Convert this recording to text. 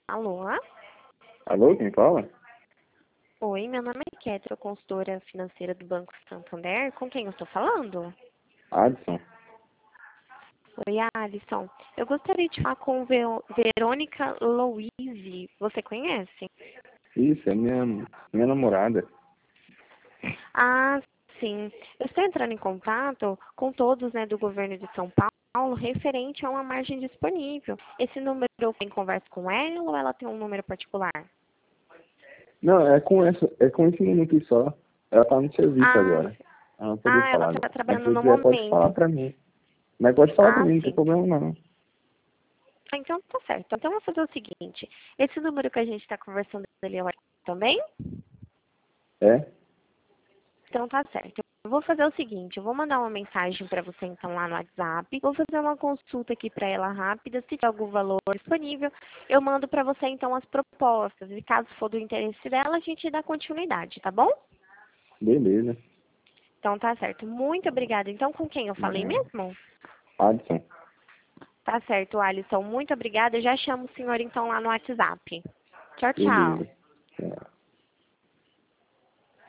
Alô? Alô, quem fala? Oi, meu nome é Kétra, consultora financeira do Banco Santander. Com quem eu estou falando? Adson. Oi, Alisson. Eu gostaria de falar com Verônica Louise. Você conhece? Isso, é minha namorada. Ah, sim. Eu estou entrando em contato com todos, do governo de São Paulo referente a uma margem disponível. Esse número eu tenho conversa com ela ou ela tem um número particular? Não, é com esse número aqui só. Ela tá no serviço Ah, agora. Ela não pode ela falar está agora. Mas trabalhando se no quiser, pode falar momento. pra mim. Mas pode falar pra Ah, mim, não tem sim. problema não. Ah, então tá certo. Então eu vou fazer o seguinte. Esse número que a gente está conversando ali é o WhatsApp também? É? Então tá certo. Eu vou fazer o seguinte, eu vou mandar uma mensagem para você então lá no WhatsApp. Vou fazer uma consulta aqui para ela rápida. Se tiver algum valor disponível, eu mando para você então as propostas. E caso for do interesse dela, a gente dá continuidade, tá bom? Beleza. Então tá certo. Muito obrigada. Então com quem eu falei mesmo? Adson. Tá certo, Alisson. Muito obrigada. Eu já chamo o senhor então lá no WhatsApp. Tchau, tchau. Beleza. É.